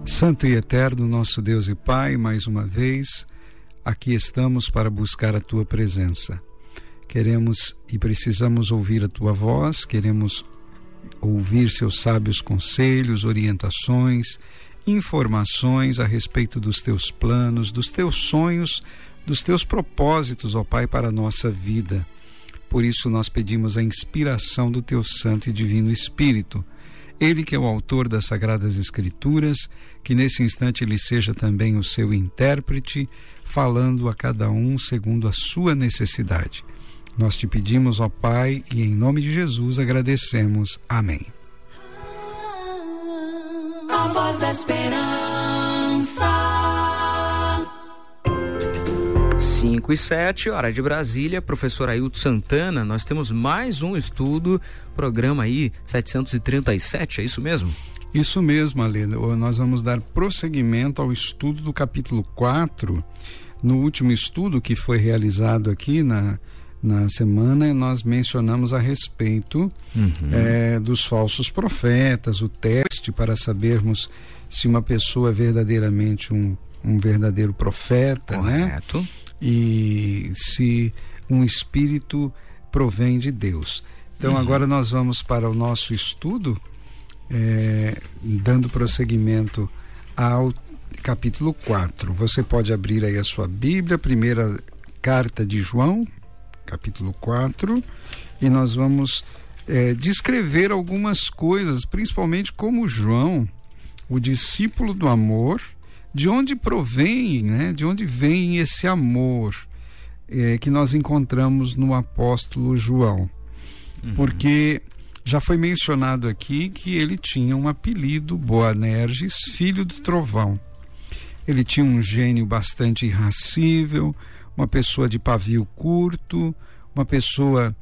Santo e eterno nosso Deus e Pai, mais uma vez, aqui estamos para buscar a Tua presença. Queremos e precisamos ouvir a Tua voz, queremos ouvir Seus sábios conselhos, orientações, informações a respeito dos Teus planos, dos Teus sonhos, dos Teus propósitos, ó Pai, para a nossa vida. Por isso nós pedimos a inspiração do Teu Santo e Divino Espírito. Ele que é o autor das Sagradas Escrituras, que nesse instante ele seja também o seu intérprete, falando a cada um segundo a sua necessidade. Nós te pedimos, ó Pai, e em nome de Jesus agradecemos. Amém. A voz da esperança. 5h07, hora de Brasília. Professor Ailton Santana, nós temos mais um estudo, programa aí 737, é isso mesmo? Isso mesmo, Ale. Nós vamos dar prosseguimento ao estudo do capítulo 4. No último estudo que foi realizado aqui na semana, nós mencionamos a respeito dos falsos profetas, o teste para sabermos se uma pessoa é verdadeiramente um verdadeiro profeta, correto, né? E se um espírito provém de Deus. Então agora nós vamos para o nosso estudo, dando prosseguimento ao capítulo 4. Você pode abrir aí a sua Bíblia, primeira carta de João, capítulo 4, e nós vamos descrever algumas coisas, principalmente como João, o discípulo do amor, de onde provém, né? De onde vem esse amor que nós encontramos no apóstolo João. Porque já foi mencionado aqui que ele tinha um apelido, Boanerges, filho do trovão. Ele tinha um gênio bastante irracível, uma pessoa de pavio curto, uma pessoa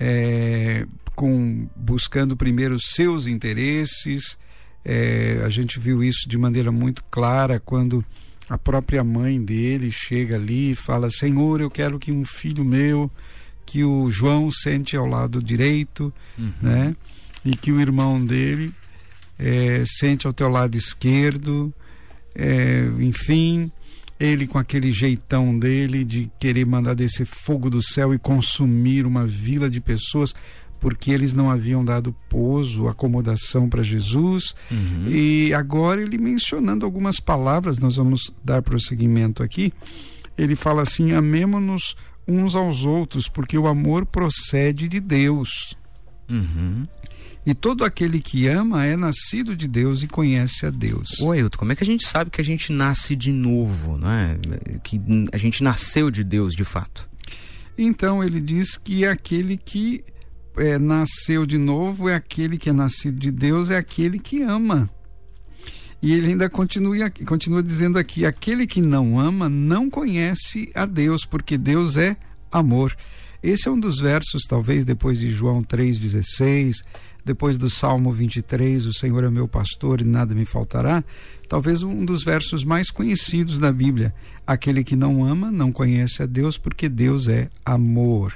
buscando primeiro seus interesses. A gente viu isso de maneira muito clara quando a própria mãe dele chega ali e fala: Senhor, eu quero que um filho meu, que o João sente ao lado direito, né? E que o irmão dele sente ao teu lado esquerdo, enfim, ele com aquele jeitão dele de querer mandar descer fogo do céu e consumir uma vila de pessoas, porque eles não haviam dado pouso, acomodação para Jesus. E agora ele mencionando algumas palavras, nós vamos dar prosseguimento aqui. Ele fala assim: amemo-nos uns aos outros, porque o amor procede de Deus. E todo aquele que ama é nascido de Deus e conhece a Deus. Ô Ailton, como é que a gente sabe que a gente nasce de novo, não é? Que a gente nasceu de Deus de fato? Então ele diz que aquele que nasceu de novo é aquele que é nascido de Deus, é aquele que ama. E ele ainda continua dizendo aqui: aquele que não ama não conhece a Deus, porque Deus é amor. Esse é um dos versos, talvez depois de João 3,16, depois do Salmo 23, o Senhor é meu pastor e nada me faltará, talvez um dos versos mais conhecidos da Bíblia. Aquele que não ama não conhece a Deus, porque Deus é amor.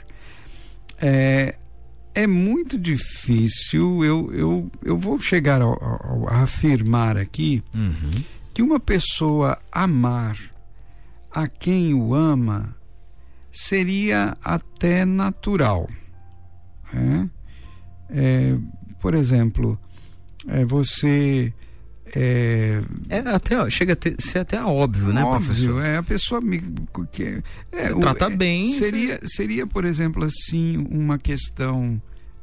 É muito difícil, eu vou chegar a afirmar aqui que uma pessoa amar a quem o ama seria até natural. Por exemplo, você... chega a ser até óbvio, né, professor? A pessoa você trata bem. Seria, por exemplo, assim, uma questão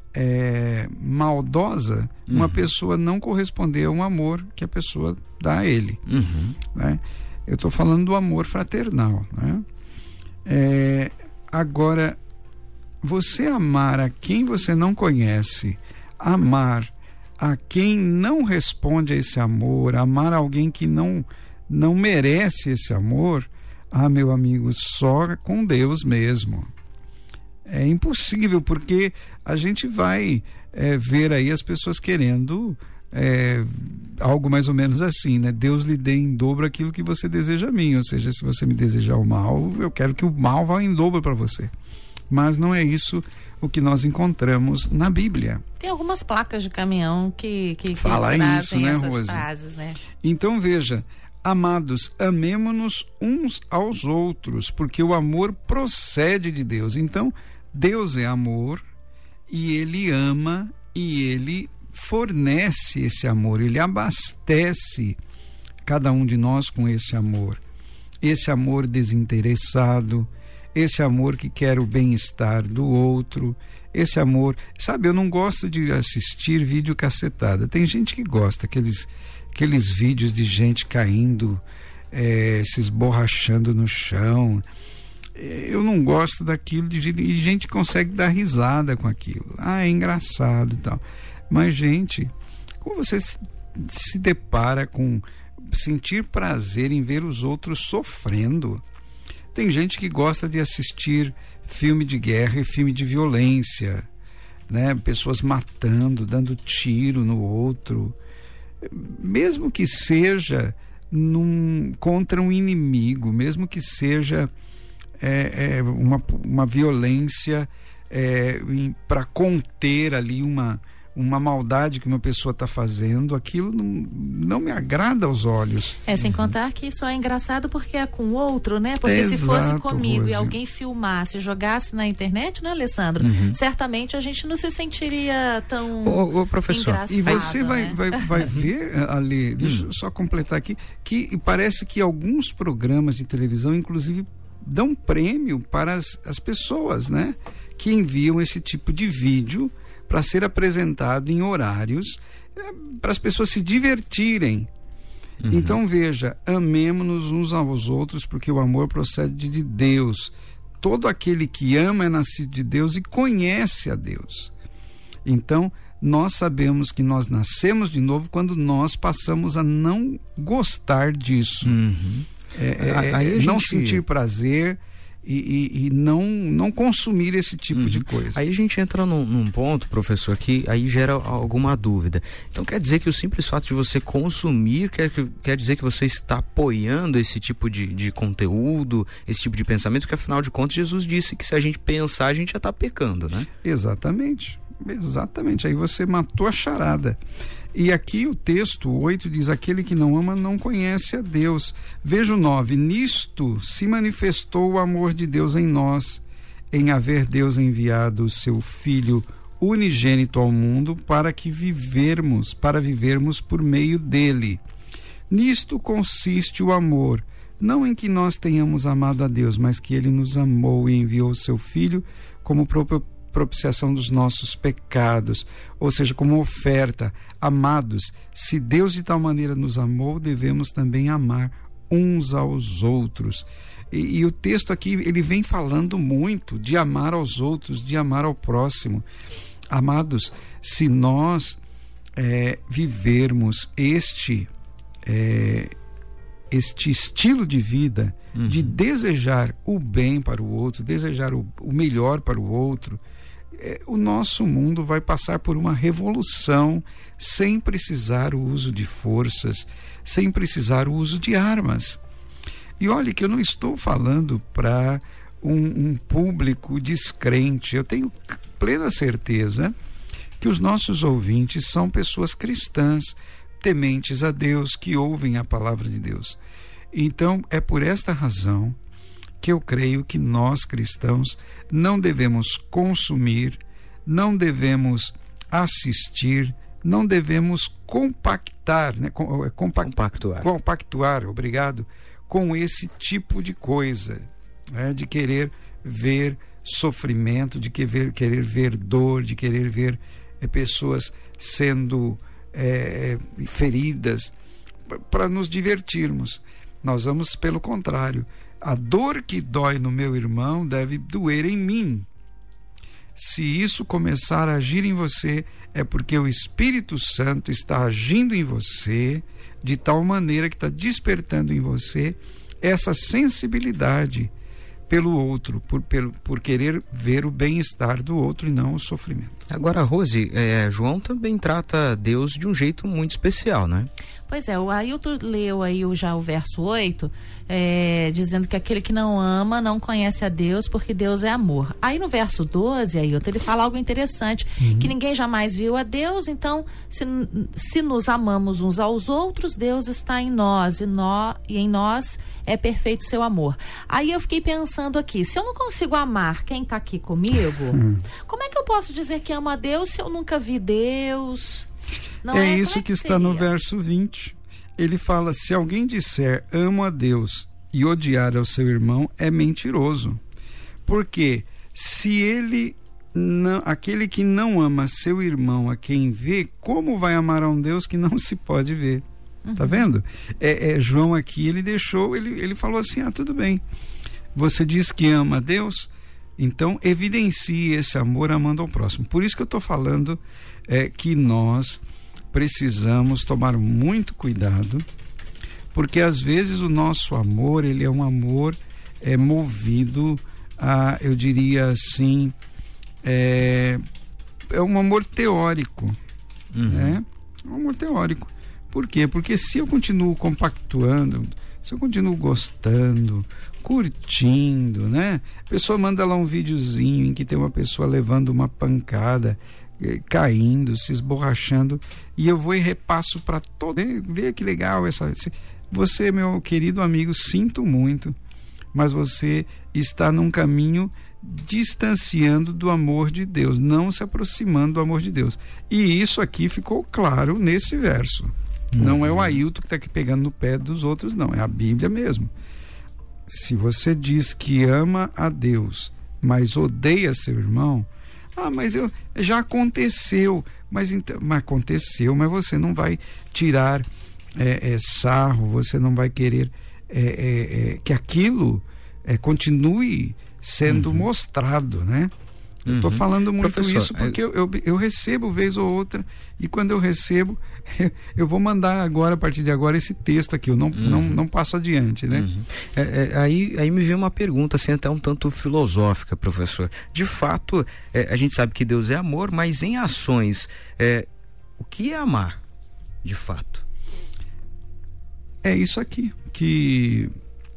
maldosa, uma pessoa não corresponder a um amor que a pessoa dá a ele. Né? Eu estou falando do amor fraternal. Né? Agora, você amar a quem você não conhece, amar a quem não responde a esse amor, amar alguém que não merece esse amor, meu amigo, só com Deus mesmo. É impossível, porque a gente vai ver aí as pessoas querendo algo mais ou menos assim, né? Deus lhe dê em dobro aquilo que você deseja a mim, ou seja, se você me desejar o mal, eu quero que o mal vá em dobro para você. Mas não é isso o que nós encontramos na Bíblia. Tem algumas placas de caminhão que fala isso, né, essas Rose? frases, né? Então veja, amados, amemo-nos uns aos outros, porque o amor procede de Deus. Então, Deus é amor e Ele ama e Ele fornece esse amor, Ele abastece cada um de nós com esse amor desinteressado, esse amor que quer o bem-estar do outro, esse amor, sabe, eu não gosto de assistir vídeo cacetada. Tem gente que gosta, aqueles vídeos de gente caindo, se esborrachando no chão. Eu não gosto daquilo, e gente consegue dar risada com aquilo. É engraçado e tal. Mas, gente, como você se depara com sentir prazer em ver os outros sofrendo? Tem gente que gosta de assistir filme de guerra e filme de violência, né? Pessoas matando, dando tiro no outro, mesmo que seja contra um inimigo, mesmo que seja uma violência para conter ali uma maldade que uma pessoa está fazendo. Aquilo não me agrada aos olhos. Sem contar que isso é engraçado porque é com o outro, né? Porque se fosse comigo, Rose, e alguém filmasse, jogasse na internet, né, Alessandro? Certamente a gente não se sentiria tão professor, engraçado. E você né? vai ver, Ali, deixa eu só completar aqui, que parece que alguns programas de televisão, inclusive, dão prêmio para as pessoas, né? Que enviam esse tipo de vídeo para ser apresentado em horários para as pessoas se divertirem. Então veja, amemo-nos uns aos outros, porque o amor procede de Deus. Todo aquele que ama é nascido de Deus e conhece a Deus. Então nós sabemos que nós nascemos de novo quando nós passamos a não gostar disso. Não sentir prazer e não consumir esse tipo de coisa. Aí a gente entra num ponto, professor, que aí gera alguma dúvida. Então quer dizer que o simples fato de você consumir quer dizer que você está apoiando esse tipo de conteúdo, esse tipo de pensamento, que afinal de contas Jesus disse que se a gente pensar, a gente já está pecando, né? Exatamente. Aí você matou a charada. E aqui o texto 8 diz: aquele que não ama não conhece a Deus. Veja o 9: nisto se manifestou o amor de Deus em nós, em haver Deus enviado o seu Filho unigênito ao mundo para vivermos por meio dele. Nisto consiste o amor, não em que nós tenhamos amado a Deus, mas que ele nos amou e enviou o seu Filho como propiciação dos nossos pecados, ou seja, como oferta. Amados, se Deus de tal maneira nos amou, devemos também amar uns aos outros. E o texto aqui, ele vem falando muito de amar aos outros, de amar ao próximo. Amados, se nós vivermos este estilo de vida, de desejar o bem para o outro, desejar o melhor para o outro, o nosso mundo vai passar por uma revolução sem precisar o uso de forças, sem precisar o uso de armas. E olhe que eu não estou falando para um público descrente. Eu tenho plena certeza que os nossos ouvintes são pessoas cristãs, tementes a Deus, que ouvem a palavra de Deus. Então, é por esta razão que eu creio que nós cristãos não devemos consumir, não devemos assistir, não devemos compactuar, obrigado, com esse tipo de coisa, né? De querer ver sofrimento, de querer ver dor, de querer ver pessoas sendo feridas, para nos divertirmos. Nós vamos, pelo contrário, a dor que dói no meu irmão deve doer em mim. Se isso começar a agir em você, é porque o Espírito Santo está agindo em você de tal maneira que está despertando em você essa sensibilidade pelo outro, por querer ver o bem-estar do outro e não o sofrimento. Agora, Rose, João também trata Deus de um jeito muito especial, né? Pois é, o Ailton leu aí já o verso 8, dizendo que aquele que não ama não conhece a Deus, porque Deus é amor. Aí no verso 12, Ailton, ele fala algo interessante, que ninguém jamais viu a Deus, então se nos amamos uns aos outros, Deus está em nós, e em nós é perfeito seu amor. Aí eu fiquei pensando aqui, se eu não consigo amar quem está aqui comigo, como é que eu posso dizer que amo a Deus se eu nunca vi Deus? Não é isso que está no verso 20. Ele fala: se alguém disser amo a Deus e odiar ao seu irmão, é mentiroso. Porque se aquele que não ama seu irmão a quem vê, como vai amar a um Deus que não se pode ver? Tá vendo? João aqui, ele falou assim: tudo bem, você diz que ama a Deus, então evidencie esse amor amando ao próximo. Por isso que eu estou falando que nós precisamos tomar muito cuidado, porque às vezes o nosso amor, ele é um amor movido a, eu diria assim, é um amor teórico, né? Um amor teórico. Por quê? Porque se eu continuo compactuando, se eu continuo gostando, curtindo, né? A pessoa manda lá um videozinho em que tem uma pessoa levando uma pancada, caindo, se esborrachando, e eu vou e repasso para todo. Vê que legal você, meu querido amigo, sinto muito, mas você está num caminho distanciando do amor de Deus, não se aproximando do amor de Deus. E isso aqui ficou claro nesse verso. Não é o Ailton que está aqui pegando no pé dos outros, não, é a Bíblia mesmo. Se você diz que ama a Deus, mas odeia seu irmão, mas já aconteceu, mas aconteceu, mas você não vai tirar sarro, você não vai querer que aquilo continue sendo mostrado, né? Eu estou falando muito, professor, isso porque eu recebo vez ou outra, e quando eu recebo, eu vou mandar agora, a partir de agora, esse texto aqui, eu não passo adiante, né? Aí me veio uma pergunta, assim, até um tanto filosófica, professor. De fato, a gente sabe que Deus é amor, mas em ações, o que é amar, de fato? É isso aqui que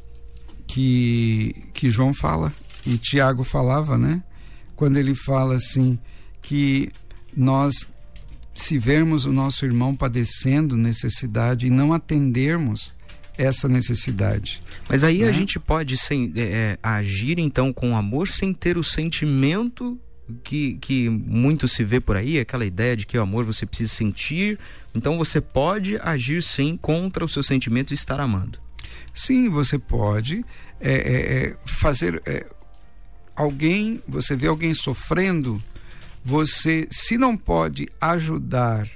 João fala, e Tiago falava, né? Quando ele fala assim, que nós, se vermos o nosso irmão padecendo necessidade e não atendermos essa necessidade. Mas aí a gente pode agir então com amor sem ter o sentimento que muito se vê por aí, aquela ideia de que o amor você precisa sentir, então você pode agir sim contra o seu sentimento e estar amando. Sim, você pode fazer... você vê alguém sofrendo, você, se não pode ajudar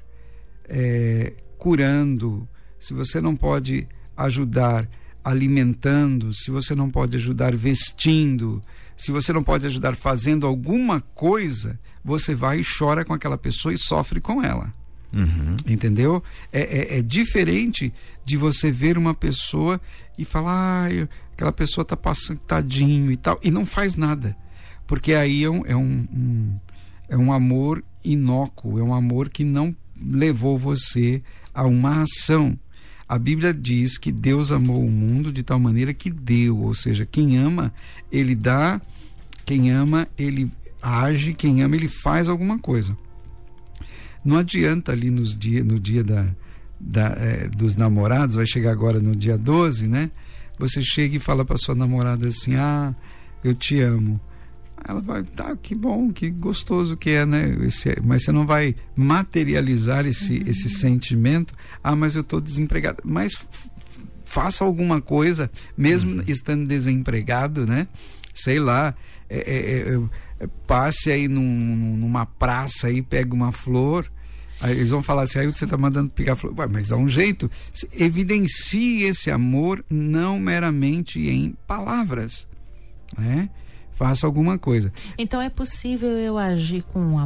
curando, se você não pode ajudar alimentando, se você não pode ajudar vestindo, se você não pode ajudar fazendo alguma coisa, você vai e chora com aquela pessoa e sofre com ela. Entendeu? É diferente de você ver uma pessoa e falar, aquela pessoa tá passando, tadinho e tal, e não faz nada, porque aí é um amor inócuo, é um amor que não levou você a uma ação. A Bíblia diz que Deus amou o mundo de tal maneira que deu, ou seja, quem ama, ele dá, quem ama, ele age, quem ama, ele faz alguma coisa. Não adianta ali no dia dos namorados, vai chegar agora no dia 12, né? Você chega e fala para sua namorada assim, eu te amo. Ela vai, tá, que bom, que gostoso que é, né? Mas você não vai materializar esse sentimento. Mas eu estou desempregado. Mas faça alguma coisa, mesmo estando desempregado, né? Sei lá, passe aí numa praça aí, pega uma flor. Aí eles vão falar assim, aí você está mandando pegar flor. Mas dá um jeito. Evidencie esse amor não meramente em palavras, né? Faça alguma coisa. Então é possível eu agir com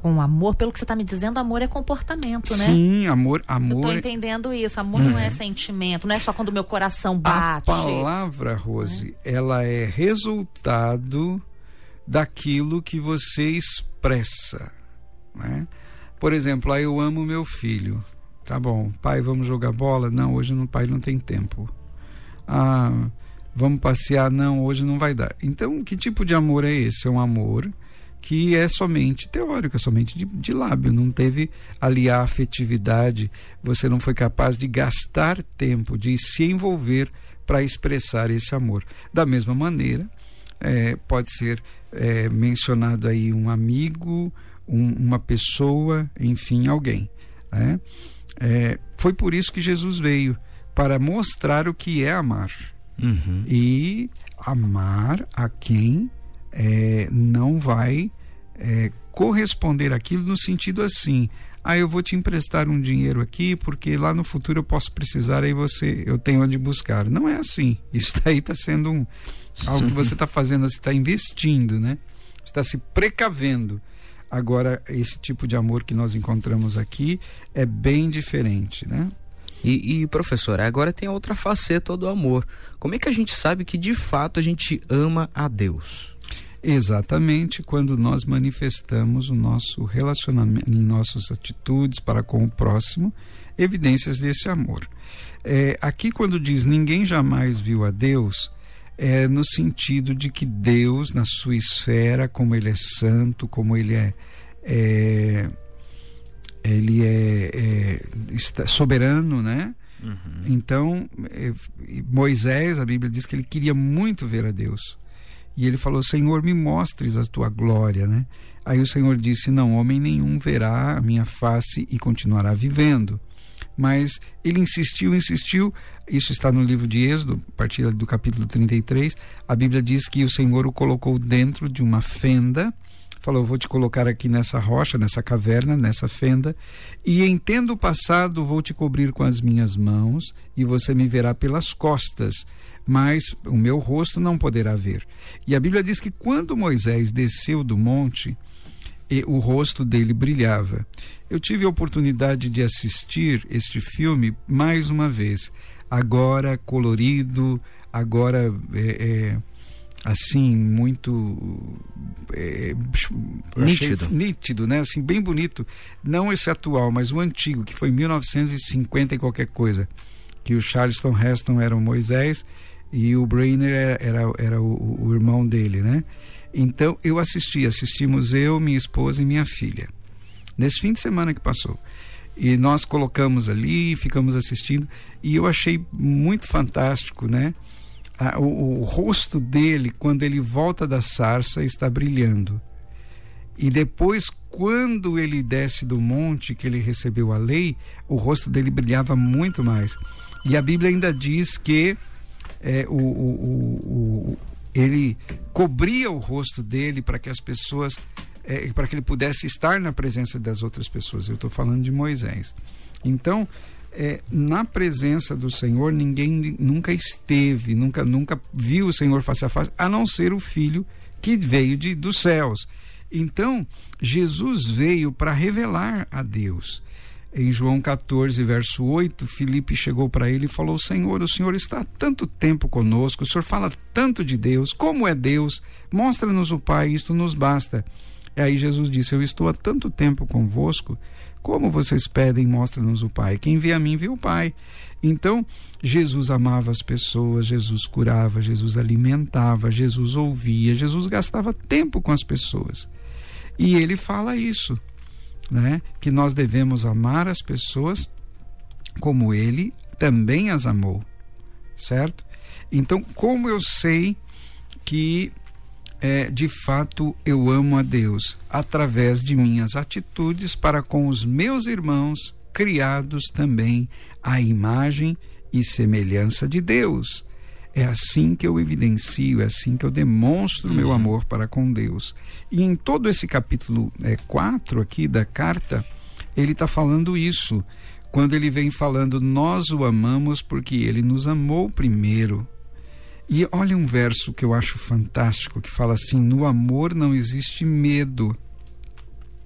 com amor, pelo que você está me dizendo, amor é comportamento, né? Sim, amor. Eu tô entendendo isso. Amor não é sentimento, não é só quando o meu coração bate. A palavra, Rose, ela é resultado daquilo que você expressa, né? Por exemplo, eu amo meu filho. Tá bom, pai, vamos jogar bola? Não, hoje pai não tem tempo. Vamos passear? Não, hoje não vai dar. Então, que tipo de amor é esse? É um amor que é somente teórico, é somente de lábio, não teve ali a afetividade, você não foi capaz de gastar tempo, de se envolver para expressar esse amor. Da mesma maneira, pode ser mencionado aí um amigo, uma pessoa, enfim, alguém, né? Foi por isso que Jesus veio, para mostrar o que é amar. E amar a quem não vai corresponder àquilo, no sentido assim: eu vou te emprestar um dinheiro aqui porque lá no futuro eu posso precisar, aí eu tenho onde buscar. Não é assim. Isso daí está sendo algo que você está fazendo, você está investindo, né? Você está se precavendo. Agora, esse tipo de amor que nós encontramos aqui é bem diferente, né? E professor, agora tem a outra faceta do amor. Como é que a gente sabe que de fato a gente ama a Deus? Exatamente quando nós manifestamos o nosso relacionamento, em nossas atitudes para com o próximo, evidências desse amor. Aqui quando diz ninguém jamais viu a Deus, no sentido de que Deus, na sua esfera, como Ele é santo, como Ele está soberano, né? Então, Moisés, a Bíblia diz que ele queria muito ver a Deus. E ele falou: Senhor, me mostres a tua glória, né? Aí o Senhor disse: não, homem nenhum verá a minha face e continuará vivendo. Mas ele insistiu, isso está no livro de Êxodo, a partir do capítulo 33, a Bíblia diz que o Senhor o colocou dentro de uma fenda, falou: vou te colocar aqui nessa rocha, nessa caverna, nessa fenda, e em tendo passado vou te cobrir com as minhas mãos, e você me verá pelas costas, mas o meu rosto não poderá ver. E a Bíblia diz que quando Moisés desceu do monte, o rosto dele brilhava. Eu tive a oportunidade de assistir este filme mais uma vez, agora colorido, agora assim, muito nítido, né? Assim, bem bonito. Não esse atual, mas o antigo, que foi 1950 e qualquer coisa, que o Charleston Heston era o Moisés e o Brainer era o irmão dele, né? Então eu assistimos eu, minha esposa e minha filha, nesse fim de semana que passou, e nós colocamos ali, ficamos assistindo, e eu achei muito fantástico, né? O rosto dele, quando ele volta da sarça, está brilhando, e depois, quando ele desce do monte, que ele recebeu a lei, o rosto dele brilhava muito mais. E a Bíblia ainda diz que ele cobria o rosto dele para que as pessoas, para que ele pudesse estar na presença das outras pessoas. Eu estou falando de Moisés. Então, na presença do Senhor, ninguém nunca esteve, nunca viu o Senhor face a face, a não ser o Filho que veio dos céus. Então, Jesus veio para revelar a Deus. Em João 14, verso 8, Filipe chegou para ele e falou: Senhor, o Senhor está há tanto tempo conosco, o Senhor fala tanto de Deus, como é Deus, mostra-nos o Pai, isto nos basta. E aí Jesus disse: eu estou há tanto tempo convosco, como vocês pedem, mostra-nos o Pai. Quem vê a mim, vê o Pai. Então, Jesus amava as pessoas, Jesus curava, Jesus alimentava, Jesus ouvia, Jesus gastava tempo com as pessoas. E ele fala isso, né? Que nós devemos amar as pessoas como ele também as amou, certo? Então, como eu sei que de fato eu amo a Deus? Através de minhas atitudes para com os meus irmãos, criados também à imagem e semelhança de Deus. É assim que eu evidencio, é assim que eu demonstro o meu amor para com Deus. E em todo esse capítulo 4 aqui da carta, ele está falando isso. Quando ele vem falando, nós o amamos porque ele nos amou primeiro. E olha um verso que eu acho fantástico, que fala assim: no amor não existe medo.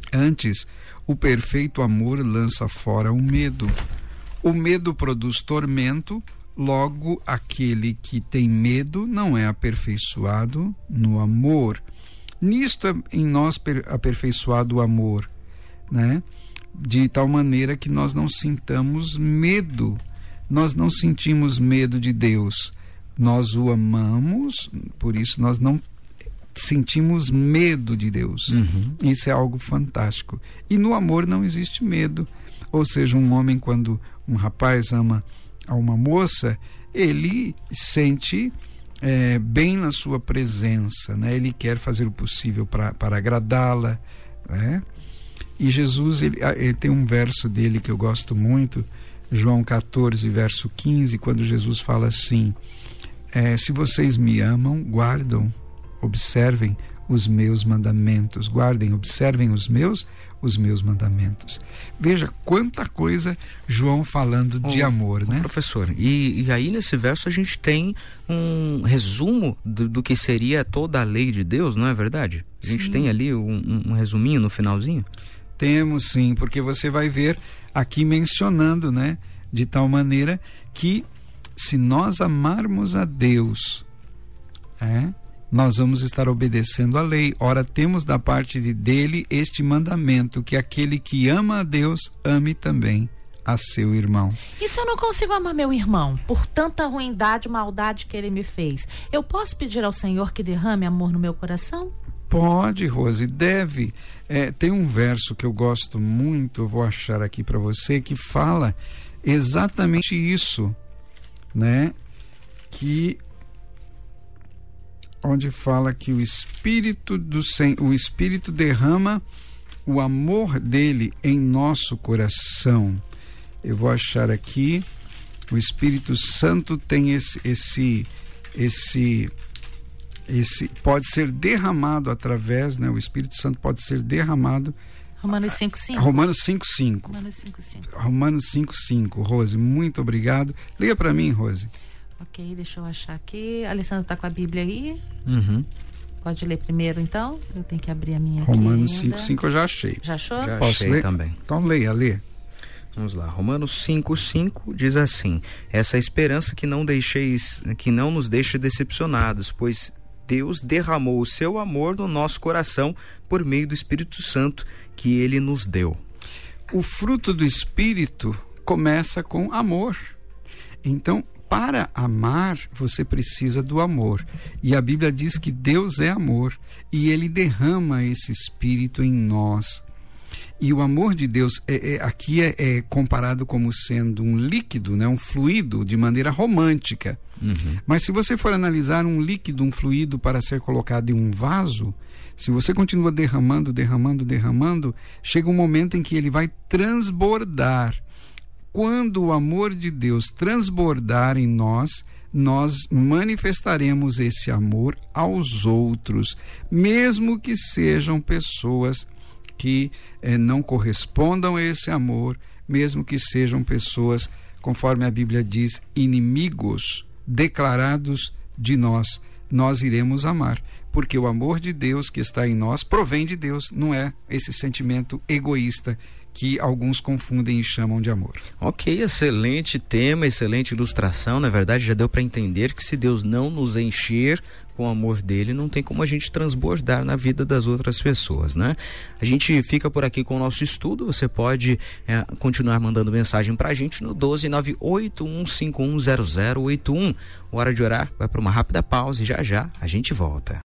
Antes, o perfeito amor lança fora o medo. O medo produz tormento, logo aquele que tem medo não é aperfeiçoado no amor. Nisto é em nós aperfeiçoado o amor, né? De tal maneira que nós não sintamos medo. Nós não sentimos medo de Deus. Nós o amamos, por isso nós não sentimos medo de Deus. Isso é algo fantástico. E no amor não existe medo. Ou seja, um homem, quando um rapaz ama a uma moça, ele sente bem na sua presença, né? Ele quer fazer o possível para agradá-la, né? E Jesus, ele tem um verso dele que eu gosto muito, João 14, verso 15, quando Jesus fala assim: se vocês me amam, observem os meus mandamentos. Guardem, observem os meus mandamentos. Veja quanta coisa João falando de amor, né? Professor, e aí nesse verso a gente tem um resumo do que seria toda a lei de Deus, não é verdade? A gente tem ali um resuminho no finalzinho? Temos sim, porque você vai ver aqui mencionando, né? De tal maneira que se nós amarmos a Deus, nós vamos estar obedecendo a lei. Ora, temos da parte dele este mandamento, que aquele que ama a Deus, ame também a seu irmão. E se eu não consigo amar meu irmão, por tanta ruindade, maldade que ele me fez, eu posso pedir ao Senhor que derrame amor no meu coração? Pode, Rose, deve. Tem um verso que eu gosto muito, eu vou achar aqui para você, que fala exatamente isso, né? Onde fala que o Espírito derrama o amor dele em nosso coração. Eu vou achar aqui. O Espírito Santo tem esse pode ser derramado através, né? O Espírito Santo pode ser derramado. Romanos 5:5. Romanos 5:5. Romanos 5:5. Rose, muito obrigado. Liga para mim, Rose. Ok, deixa eu achar aqui. A Alessandra tá com a Bíblia aí. Pode ler primeiro, então? Eu tenho que abrir a minha aqui. Romanos 5:5 eu já achei. Já achou? Já Posso achei ler? Também. Então lê. Vamos lá, Romanos 5:5 diz assim: essa esperança que não nos deixe decepcionados, pois Deus derramou o seu amor no nosso coração por meio do Espírito Santo que ele nos deu. O fruto do Espírito começa com amor. Então, para amar, você precisa do amor. E a Bíblia diz que Deus é amor e ele derrama esse Espírito em nós. E o amor de Deus aqui é comparado como sendo um líquido, né? Um fluido de maneira romântica. Mas se você for analisar um líquido, um fluido para ser colocado em um vaso, se você continua derramando, chega um momento em que ele vai transbordar. Quando o amor de Deus transbordar em nós, nós manifestaremos esse amor aos outros, mesmo que sejam pessoas que não correspondam a esse amor, mesmo que sejam pessoas, conforme a Bíblia diz, inimigos declarados de nós, nós iremos amar, porque o amor de Deus que está em nós provém de Deus, não é esse sentimento egoísta que alguns confundem e chamam de amor. Ok, excelente tema, excelente ilustração. Na verdade, já deu para entender que se Deus não nos encher com o amor dele, não tem como a gente transbordar na vida das outras pessoas, né? A gente fica por aqui com o nosso estudo. Você pode continuar mandando mensagem pra gente no 12981510081. Hora de orar, vai para uma rápida pausa e já a gente volta.